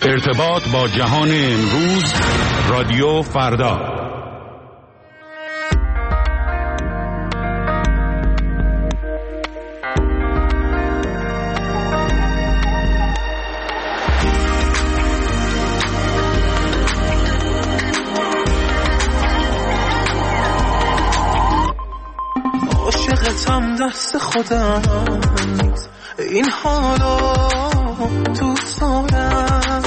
ارتباط با جهان امروز، رادیو فردا. عاشقتم دست خودم نیست، این حالا دوست دارم.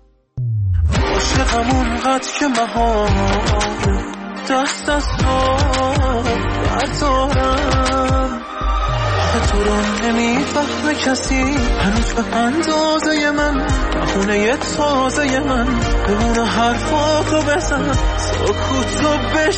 عاشقم اونقدر که مهار دست از تو بردارم. تو رو نمیفهمه کسی هنوز به اندازه من، بخونه تازه من بمونه حرفاتو بزن، سکوتو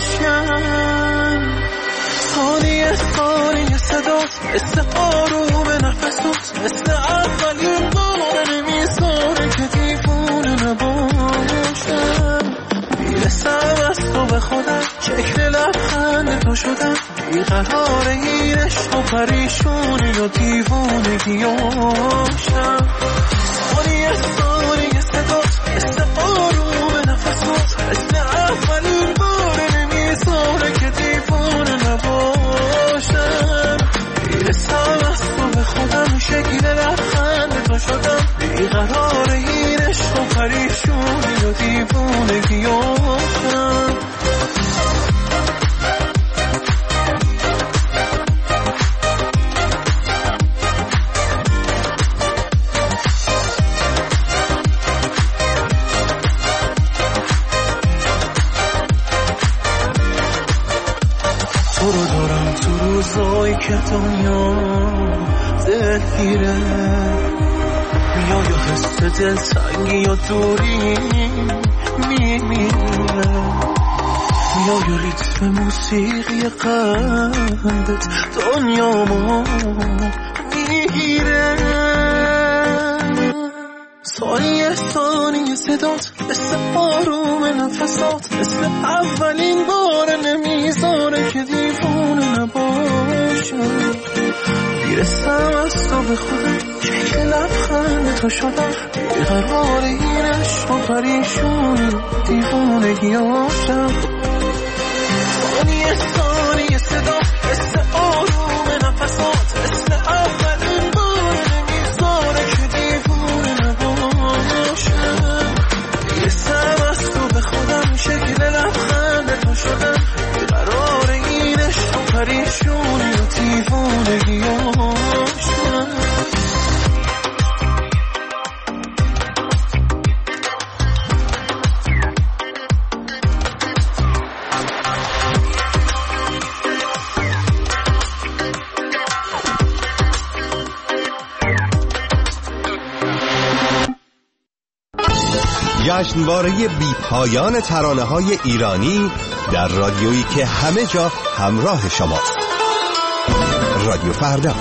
بشکن. ثانیه ثانیه صدات مثل آروم نفسات، مثل اولین بار نمیذاره که دیوونه نباشم. میرسم از تو به خودم، شکل لبخند تو شدم، بیقرار این عشق و پریشونی و دیوونگیاشم. ثانیه ثانیه صدات مثل آروم نفسات، مثل اولین بار نمیذاره که دیوونه نباشم. میرسم از تو به خودم، شکل لبخند تو شدم، بیقرار این عشق و پریشونی و دیوونگیاشم. روزایی که دنیا دلگیره، میای و حس دلتنگی یا دوری میمیره، میای و ریتم موسیقی قلبت دنیامو میگیره. ثانیه ثانیه صدات مثل آروم نفسات، مثل اولین بار نمیذاره که دیوونه نباشم. میرسم از تو به خودم، شکل لبخند تو شدم، بیقرار این عشق و پریشونی دیوونگیاشم. ثانیه ثانیه صدات مثل آروم نفسات، مثل اولین بار نمیذاره که دیوونه نباشم. میرسم از تو به خودم، شکل لبخند تو شدم، بیقرار این عشق و پریشونی و دیوونگیاشم. جشنواره بی پایان ترانه‌های ایرانی در رادیویی که همه جا همراه شماست. رادیو فردا.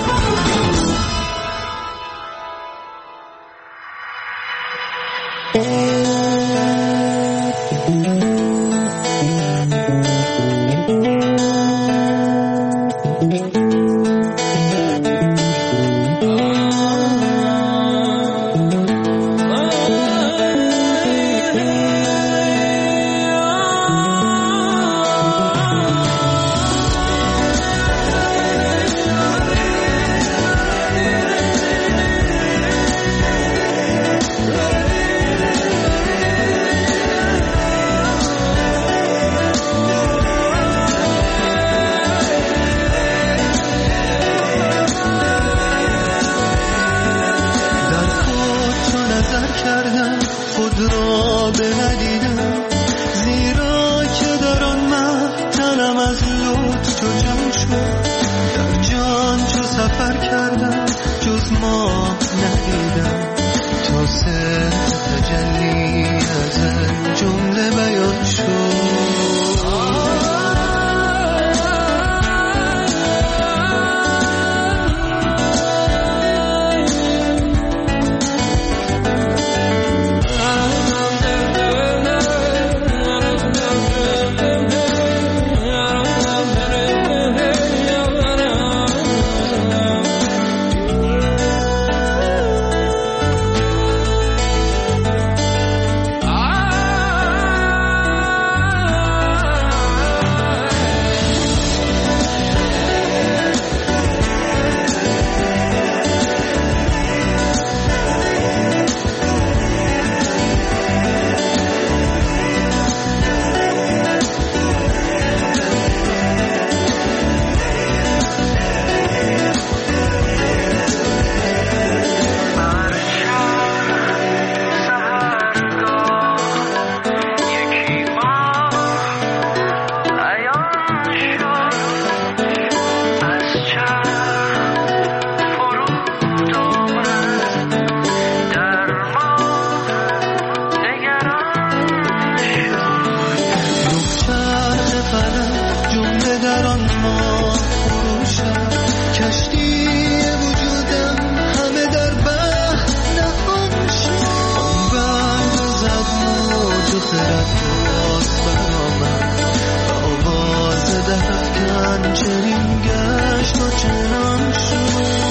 خاطرت باز برآمد و آواز درفکن چنین گشت و چنان شد.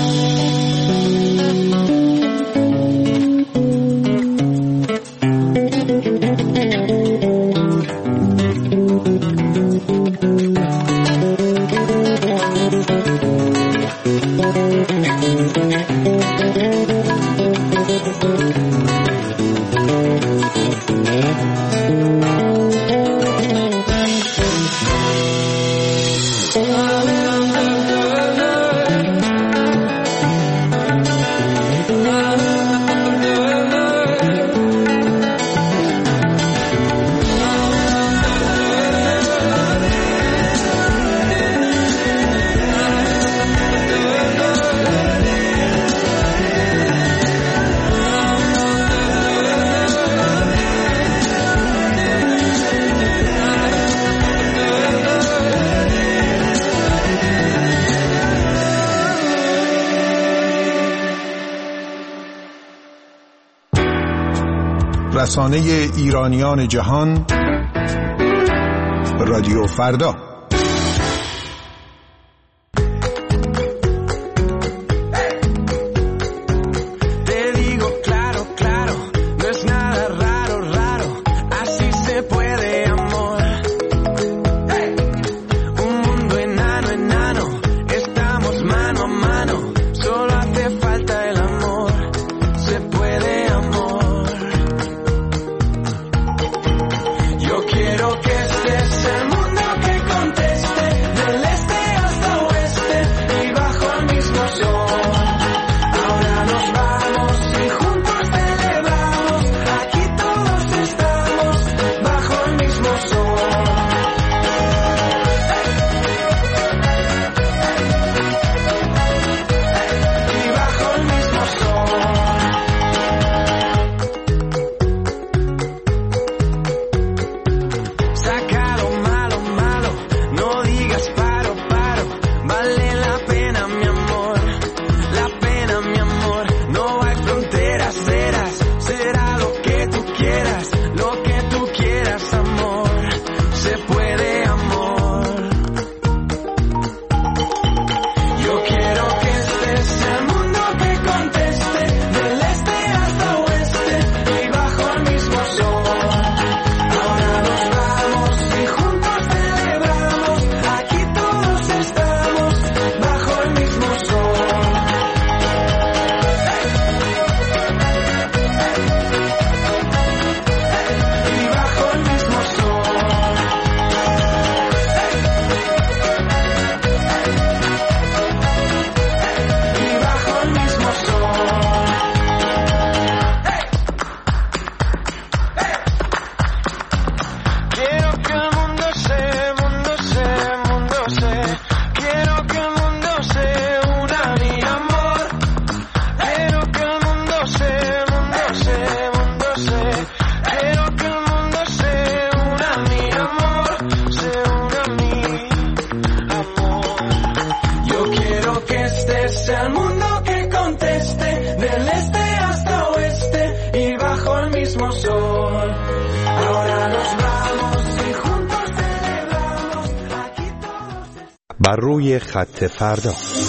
رسانه ایرانیان جهان، رادیو فردا. بر روی خط فردا.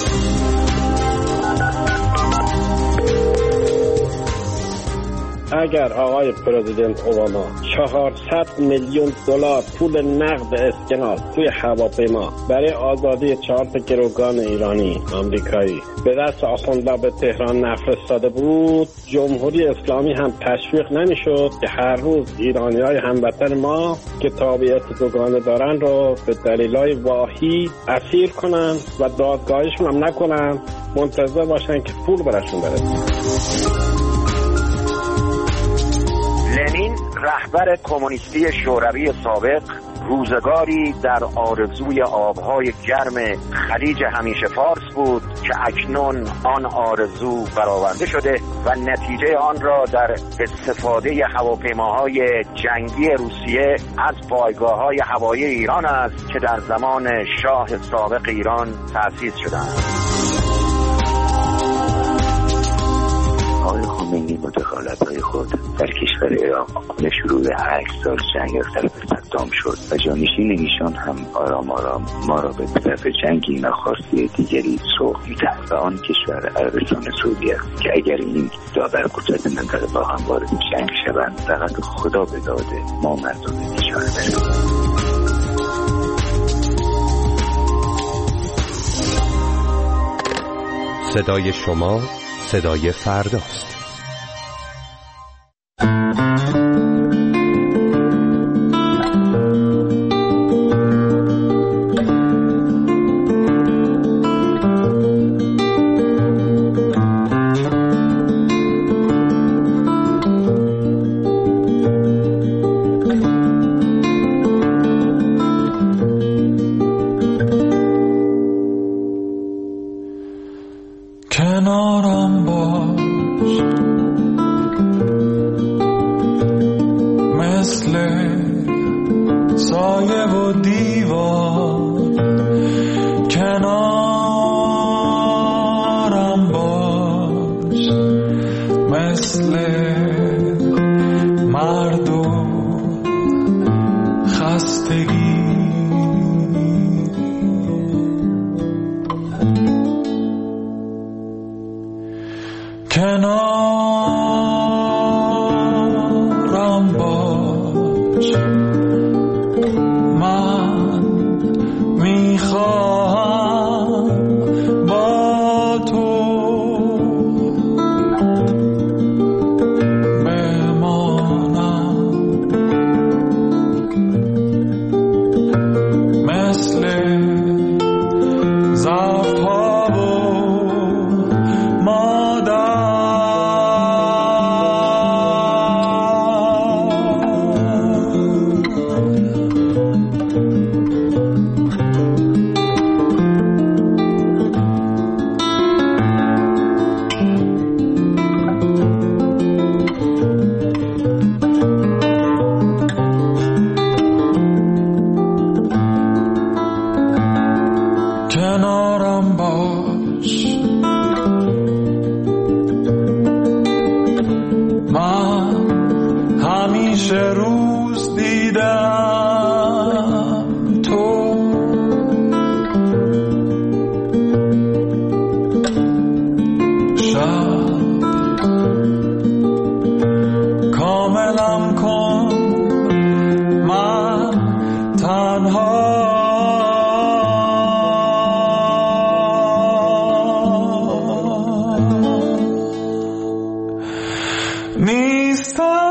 اگر آقای پرزیدنت اوباما 400 میلیون دلار پول نقد اسکناس توی هواپیما برای آزادی 4 گروگان ایرانی آمریکایی به دست آخوندها به تهران نفرستاده بود، جمهوری اسلامی هم تشویق نمیشد که هر روز ایرانی‌های هموطن ما که تابعیت دوگانه دارن رو به دلایل واهی اسیر کنن و دادگاهشون هم نکنن، منتظر باشن که پول براشون برسه. لنین رهبر کمونیستی شوروی سابق روزگاری در آرزوی آبهای گرم خلیج همیشه فارس بود که اکنون آن آرزو برآورده شده و نتیجه آن را در استفاده هواپیماهای جنگی روسیه از پایگاه‌های هوایی ایران است که در زمان شاه سابق ایران تأسیس شدند. آقای خمینی متخلف سربدهای خود در کشور عراق به شروع 8 سال جنگ از طرف صدام شد و جانشین ایشان هم آرام آرام ما را به طرف جنگی ناخواسته دیگری سوق می‌دهد و آن کشور عربستان سعودی است که اگر این دو برقدرت منطقه با هم وارد جنگ شوند فقط خدا به داده ما مردم کشور بریم. صدای شما صدای فرداست. کنارم باش مثل سایه و دیوار، کنارم باش مثل مرد و خستگی، کنارم باش من میخواهم با تو بمانم مثل ظرف‌ها و مادر. کنارم باش من همیشه روز دیدم تو شب کاملم کن من تنها نیستم.